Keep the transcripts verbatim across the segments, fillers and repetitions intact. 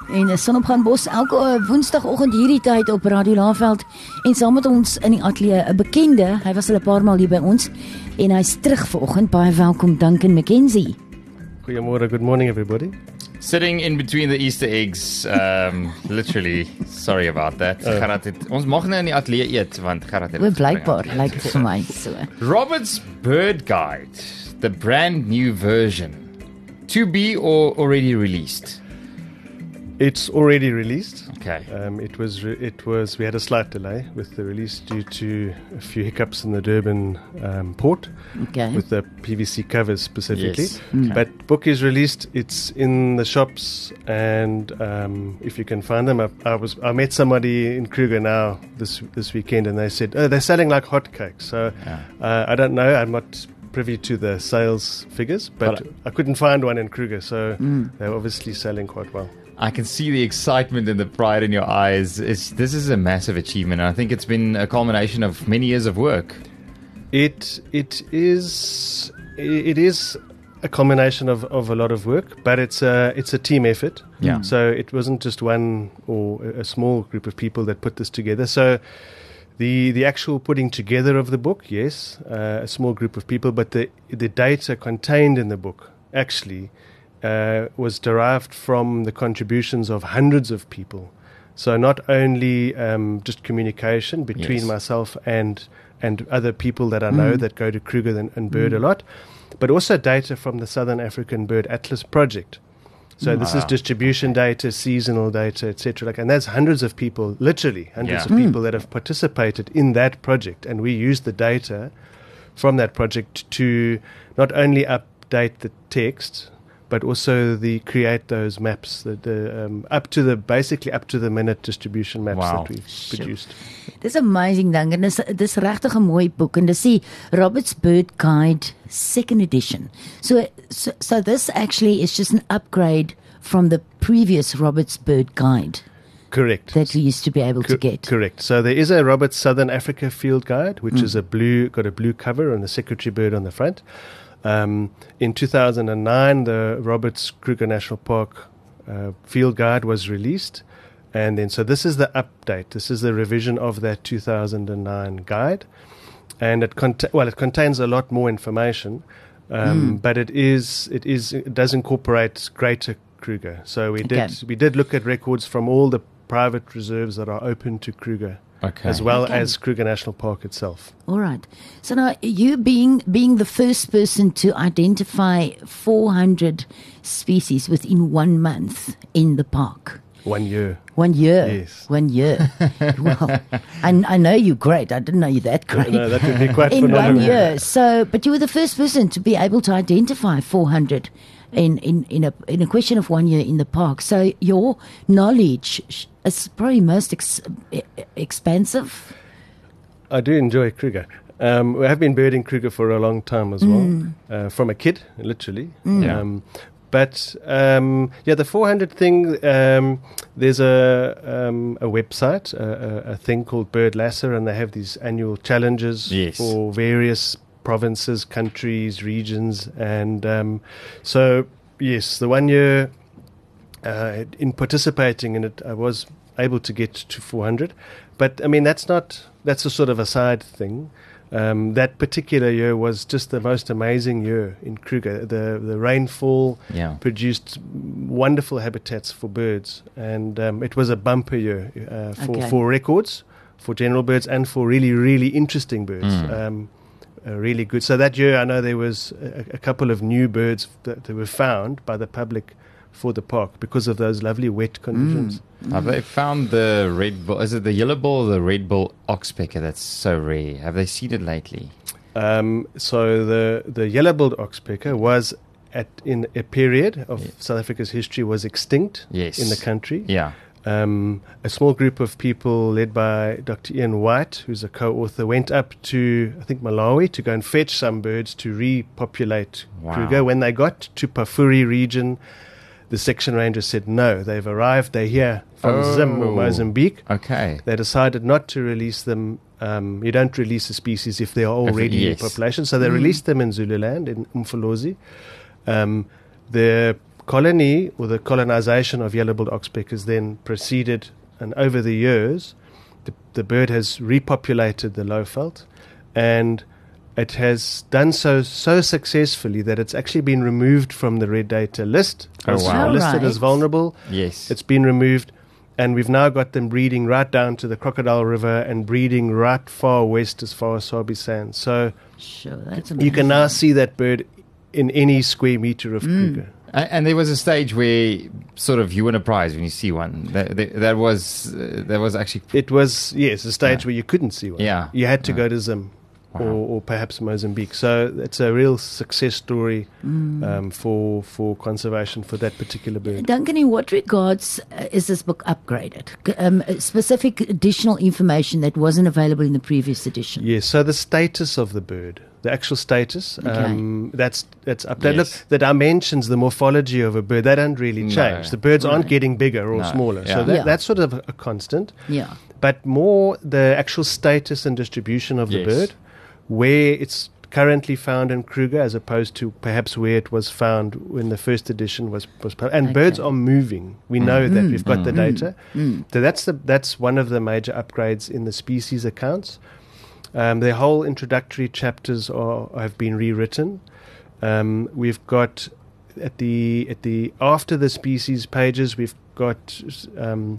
En Son op gaan Bos elke uh, woensdagoggend hierdie tyd op Radio Laveld en saam met ons in die ateljee 'n bekende. Hy was al 'n paar maal hier by ons en hy's terug vanoggend. Baie welkom Duncan McKenzie. Goeiemôre, good morning everybody. Sitting in between the Easter eggs, um, literally, sorry about that. Uh. Gerard het, ons mag nou in die ateljee eet, want Gerard het... Wel, blijkbaar, lyk dit vir my so. Robert's Bird Guide, the brand new version. To be or already released? It's already released. Okay. Um, it was, re- it was, we had a slight delay with the release due to a few hiccups in the Durban um, port. Okay. With the P V C covers specifically. Yes. Okay. But book is released, it's in the shops, and um, if you can find them, I, I was I met somebody in Kruger now this this weekend, and they said, oh, they're selling like hotcakes. So Yeah. uh, I don't know, I'm not privy to the sales figures, but, But I couldn't find one in Kruger, so they're obviously selling quite well. I can see the excitement and the pride in your eyes. It's, this is a massive achievement. I think it's been a culmination of many years of work. It it is it is a combination of, of a lot of work, but it's a it's a team effort. Yeah. So it wasn't just one or a small group of people that put this together. So the the actual putting together of the book, yes, uh, a small group of people, but the the data contained in the book actually uh, was derived from the contributions of hundreds of people. So not only um, just communication between Yes. myself and and other people that I know that go to Kruger and, and bird a lot, but also data from the Southern African Bird Atlas Project. So this is Wow. distribution data, seasonal data, et cetera. Like, and there's hundreds of people, literally hundreds Yeah. of people that have participated in that project, and we use the data from that project to not only update the text, but also the create those maps, the, the um, up to the basically up to the minute distribution maps Wow. that we've Sure. produced. Dis amazing ding en dis dis regtig 'n mooi boek en dis die Robert's Bird Guide second edition. So so, so this actually is just an upgrade from the previous Robert's Bird Guide Correct. that we used to be able to Co- get. Correct. So there is a Roberts Southern Africa Field Guide, which Mm. is a blue, got a blue cover and the secretary bird on the front. Um, in two thousand nine, the Roberts Kruger National Park uh, Field Guide was released. And then, so this is the update. This is the revision of that two thousand nine guide. And it cont- well, it contains a lot more information, um, but it is, it is, it does incorporate greater Kruger. So we Okay. did, we did look at records from all the private reserves that are open to Kruger, Okay. as well Okay. as Kruger National Park itself. All right. So now you being being the first person to identify four hundred species within one month in the park. One year. One year. Yes. One year. Well, I, I know you're great. I didn't know you're that great. No, that would be quite in phenomenal. one year. So, but you were the first person to be able to identify four hundred in, in, in, a, in a question of one year in the park. So your knowledge sh- is probably most ex- e- expansive. I do enjoy Kruger. Um, we have been birding Kruger for a long time as well, Mm. uh, from a kid, literally. Yeah. Um, but um, yeah, the four hundred thing. Um, there's a um, a website, a, a, a thing called Bird Lasser, and they have these annual challenges Yes. for various provinces, countries, regions, and um, so yes, the one year uh, in participating in it, I was able to get to four hundred. But I mean, that's not that's a sort of a side thing. Um, that particular year was just the most amazing year in Kruger. The the rainfall Yeah. produced wonderful habitats for birds, and um, it was a bumper year uh, for Okay. for records, for general birds, and for really really interesting birds. Mm. Um, uh, really good. So that year, I know there was a, a couple of new birds that, that were found by the public for the park because of those lovely wet conditions. Have they found the red bull? Is it the yellow bull or the red bull oxpecker that's so rare? Have they seen it lately? Um, so the the yellow-billed oxpecker was at in a period of Yeah. South Africa's history was extinct Yes. in the country. Yeah. Um, a small group of people led by Doctor Ian White, who's a co-author, went up to, I think, Malawi to go and fetch some birds to repopulate Wow. Kruger. When they got to Pafuri region, the section ranger said, no, they've arrived, they're here from Oh. Zim or Mozambique. Okay. They decided not to release them. Um, you don't release a species if they are already yes. in population. So they released them in Zululand, in Umfolozi. Um, the colony or the colonization of yellow-billed oxpeckers then proceeded, and over the years, the, the bird has repopulated the Lowveld, and it has done so so successfully that it's actually been removed from the red data list. Oh, It's wow. listed Alright. as vulnerable. Yes. It's been removed, and we've now got them breeding right down to the Crocodile River and breeding right far west as far as Sabi Sands. So Sure, that's amazing. you can now see that bird in any square meter of Kruger. A- And there was a stage where sort of you win a prize when you see one. That, that, that was uh, that was actually It was, yes, a stage Yeah. where you couldn't see one. Yeah. You had to Yeah. go to Zim. Wow. Or, or perhaps Mozambique. So it's a real success story um, for for conservation for that particular bird. Duncan, in what regards uh, is this book upgraded? C- Um, specific additional information that wasn't available in the previous edition. Yes, so the status of the bird, the actual status, um, that's that's updated. Yes. Look, the dimensions, the morphology of a bird, they don't really No. change. The birds aren't Right. getting bigger or No. smaller. Yeah. So that, Yeah. that's sort of a constant. Yeah. But more the actual status and distribution of the Yes. bird, where it's currently found in Kruger as opposed to perhaps where it was found when the first edition was was pu- and Okay. birds are moving. We know that we've got the data. Mm. So that's the that's one of the major upgrades in the species accounts. Um, the whole introductory chapters are have been rewritten. Um, we've got at the at the after the species pages we've got um,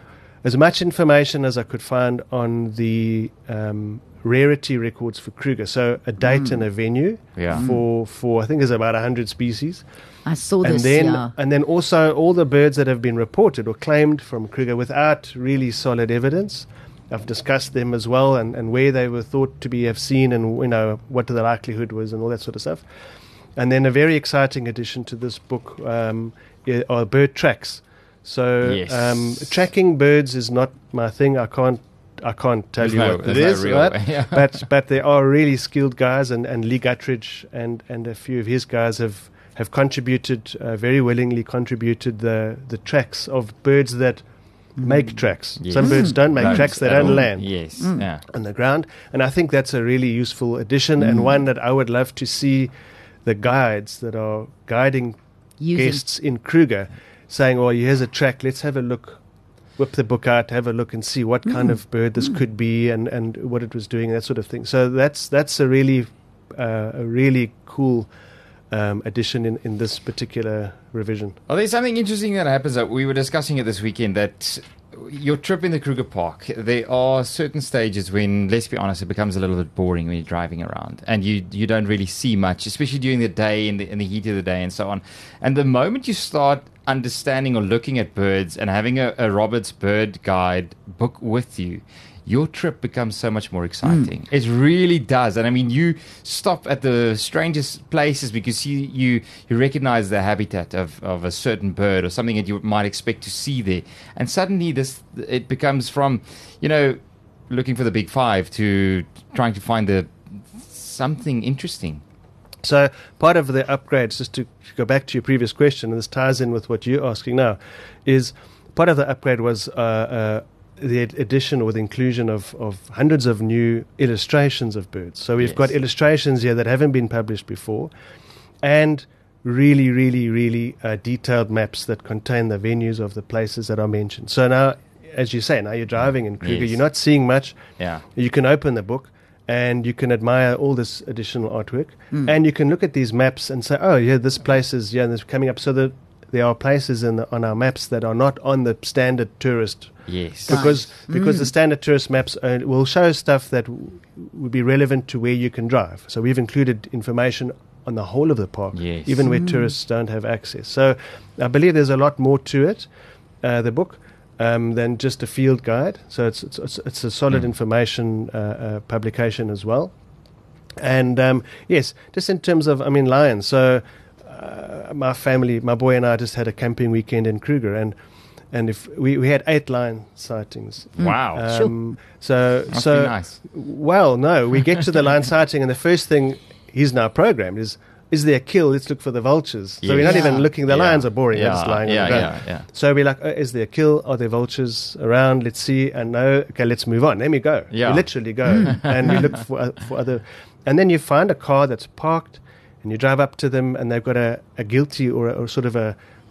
as much information as I could find on the um, rarity records for Kruger. So a date and a venue Yeah. for for I think there's about a hundred species. I saw And this. then, yeah. and then also all the birds that have been reported or claimed from Kruger without really solid evidence. I've discussed them as well, and, and where they were thought to be have seen, and you know what the likelihood was, and all that sort of stuff. And then a very exciting addition to this book um, i- are bird tracks. So Yes. um, tracking birds is not my thing. I can't. I can't tell There's you no- what it there's is, no real right? way, yeah. but but there are really skilled guys, and, and Lee Guttridge and, and a few of his guys have have contributed uh, very willingly contributed the the tracks of birds that make tracks. Yes. Some birds don't make Don't tracks; they at don't all. land Yes. Mm. Yeah. on the ground. And I think that's a really useful addition, and one that I would love to see the guides that are guiding Using- guests in Kruger saying, "Oh, here's a track. Let's have a look." Whip the book out, have a look, and see what kind of bird this could be, and, and what it was doing, that sort of thing. So that's that's a really uh, a really cool um, addition in, in this particular revision. Well, there's something interesting that happens. That we were discussing it this weekend. That your trip in the Kruger Park, there are certain stages when, let's be honest, it becomes a little bit boring when you're driving around, and you you don't really see much, especially during the day in the in the heat of the day and so on. And the moment you start understanding or looking at birds and having a, a Roberts Bird Guide book with you, your trip becomes so much more exciting. It really does. And I mean, you stop at the strangest places because you you, you recognize the habitat of, of a certain bird or something that you might expect to see there. And suddenly this it becomes from, you know, looking for the big five to trying to find the something interesting. So part of the upgrades, just to go back to your previous question, and this ties in with what you're asking now, is part of the upgrade was uh, uh, the ad- addition or the inclusion of, of hundreds of new illustrations of birds. So we've Yes. got illustrations here that haven't been published before, and really, really, really uh, detailed maps that contain the venues of the places that are mentioned. So now, as you say, now you're driving in Kruger, Yes. you're not seeing much. Yeah. You can open the book and you can admire all this additional artwork, and you can look at these maps and say, "Oh, yeah, this place is yeah, this is coming up." So that there are places in the, on our maps that are not on the standard tourist, Yes. because because the standard tourist maps uh, will show stuff that w- would be relevant to where you can drive. So we've included information on the whole of the park, Yes. even where tourists don't have access. So I believe there's a lot more to it, uh, the book. Um, than just a field guide. So it's it's it's, it's a solid Mm. information uh, uh, publication as well. And um, yes, just in terms of, I mean, lions. So uh, my family, my boy and I just had a camping weekend in Kruger, and and if we, we had eight lion sightings. Wow. Um, So Must so be nice. well, no, we get to the lion sighting, and the first thing he's now programmed is. Is there a kill? Let's look for the vultures. So we're not Yes. even looking. The Yeah. lions are boring. They're just Yeah, lying yeah, on the ground. yeah, yeah. So we're like, oh, is there a kill? Are there vultures around? Let's see. And no, okay, let's move on. Then we go. Yeah. We literally go and we look for uh, for other. And then you find a car that's parked, and you drive up to them, and they've got a, a guilty or, a, or sort of a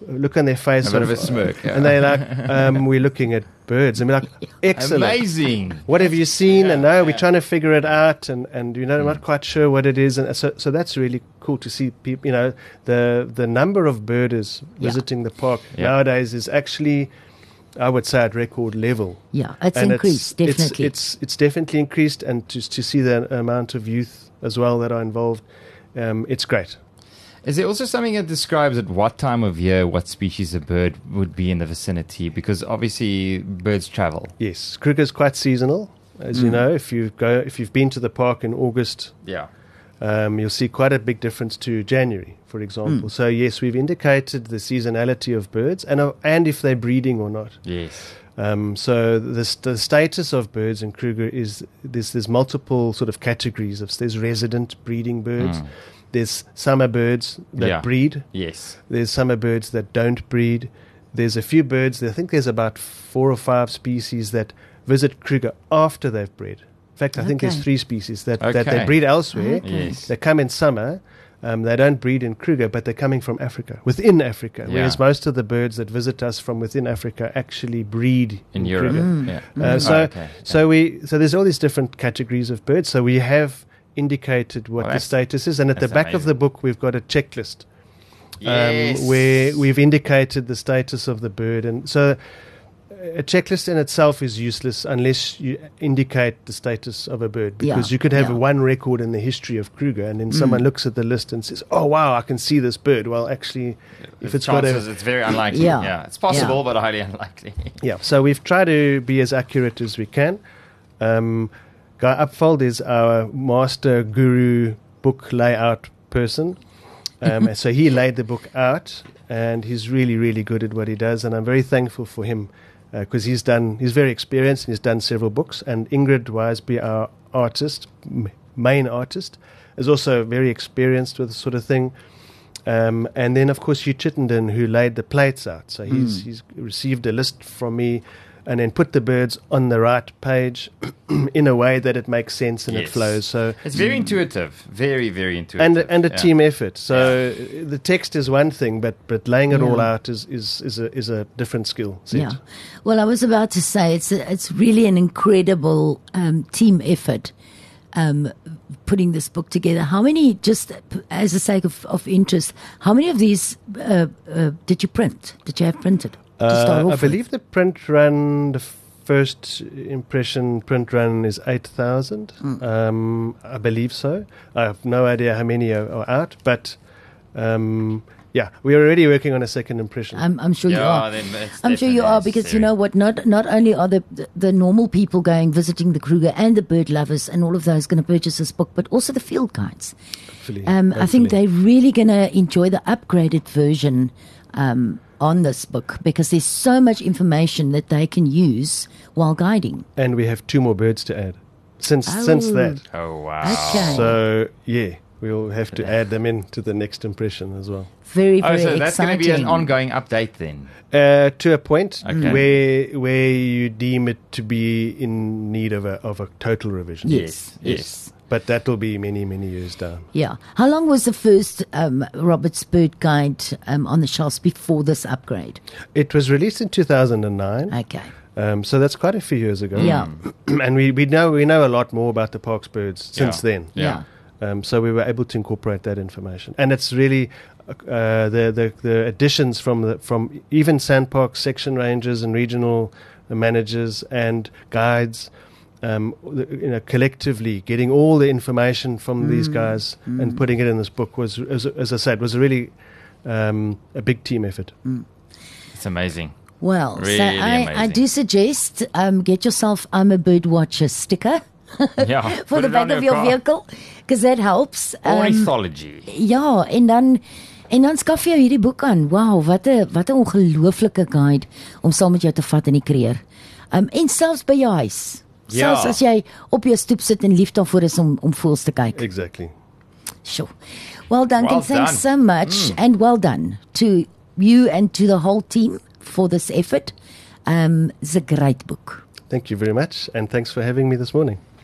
look on their face, A bit of a smirk, yeah. and they're like, um, "We're looking at birds," and we're like, "Excellent, Amazing. What have you seen?" Yeah, and no, we're yeah. trying to figure it out, and and you know, I'm not quite sure what it is, and so so that's really cool to see people. You know, the the number of birders Yeah. visiting the park Yeah. nowadays is actually, I would say, at record level. Yeah, it's And increased, it's, definitely. It's, it's it's definitely increased, and to to see the amount of youth as well that are involved, um, it's great. Is there also something that describes at what time of year what species of bird would be in the vicinity? Because obviously birds travel. Yes, Kruger's quite seasonal, as you know. If you go, if you've been to the park in August, Yeah. um, you'll see quite a big difference to January, for example. So yes, we've indicated the seasonality of birds and uh, and if they're breeding or not. Yes. Um, so the, st- the status of birds in Kruger is there's there's multiple sort of categories of there's resident breeding birds. Mm. There's summer birds that Yeah. breed. Yes. There's summer birds that don't breed. There's a few birds. I think there's about four or five species that visit Kruger after they've bred. In fact, I think there's Okay. three species that, that Okay. they breed elsewhere. Okay. Yes. They come in summer. Um, they don't breed in Kruger, but they're coming from Africa, within Africa. Yeah. Whereas most of the birds that visit us from within Africa actually breed In in, Europe. Kruger. Yeah. Uh, so, Oh, okay. so we, so there's all these different categories of birds. So we have indicated what Well, the that's- status is, and at the that's back of the amazing. book we've got a checklist Yes. um, where we've indicated the status of the bird, and so a checklist in itself is useless unless you indicate the status of a bird, because Yeah, you could have yeah. one record in the history of Kruger, and then someone looks at the list and says, "Oh wow, I can see this bird." Well, actually, if it's got chances, a it's very unlikely. Yeah. Yeah. It's possible, Yeah. but highly unlikely. yeah, so we've tried to be as accurate as we can. Um, Guy Upfold is our master guru book layout person. Um, so he laid the book out, and he's really, really good at what he does, and I'm very thankful for him because uh, he's done. He's very experienced, and he's done several books. And Ingrid Wiseby, our artist, m- main artist, is also very experienced with this sort of thing. Um, and then, of course, Hugh Chittenden, who laid the plates out. So he's he's received a list from me, and then put the birds on the right page in a way that it makes sense and Yes. it flows. So It's very intuitive. Very, very intuitive. and and a Yeah. team effort. So the text is one thing, but but laying it Yeah. all out is is is a is a different skill set. Yeah. Well, I was about to say it's a, it's really an incredible um, team effort um, putting this book together. How many, just as a sake of, of interest, how many of these uh, uh, did you print? Did you have printed? To start Uh, off I with? believe the print run, the first impression print run is eight thousand. Mm. Um, I believe so. I have no idea how many are, are out, but um, yeah, we're already working on a second impression. I'm, I'm sure you Yeah, are. then it's I'm sure you definitely are because you necessary. know what? Not not only are the, the the normal people going visiting the Kruger and the bird lovers and all of those going to purchase this book, but also the field guides. Hopefully, Um, I think hopefully. they're really going to enjoy the upgraded version um, on this book because there's so much information that they can use while guiding. And we have two more birds to add since since Oh. that. Oh, wow. Okay. So yeah, we'll have to add them into the next impression as well. Very, Oh, very so that's going to exciting. be an ongoing update then. Uh, to a point Okay. where where you deem it to be in need of a of a total revision. Yes, Yes, yes. But that will be many many years down. Yeah. How long was the first um, Robert's Bird Guide um, on the shelves before this upgrade? It was released in two thousand nine, Okay. um, so that's quite a few years ago. Yeah. and we, we know we know a lot more about the park's birds since Yeah. then. Yeah. Um, so we were able to incorporate that information, and it's really uh, the, the the additions from the from even Sandpark section rangers and regional managers and guides. Um, the- you know, collectively getting all the information from these guys and putting it in this book was, as, as I said, was a really um, a big team effort. It's amazing. Well, Really so I, I amazing. do suggest um, get yourself I'm a Bird Watcher sticker Yeah. for Put the it back on of your car. vehicle because that helps. Um, Ornithology. ja, en dan en dan skaf jy hierdie boek aan. Wow, wat 'n wat 'n ongelooflike guide om saam met jou te vat in die kreer. Um, en selfs by jou huis. Ja. Selfs as jy op jou stoep sit en lief daarvoor is om om voels te kyk. Exactly. Sure. Well, Duncan, Well thanks done. so much, and well done to you and to the whole team for this effort. Um, it's a great book. Thank you very much, and thanks for having me this morning.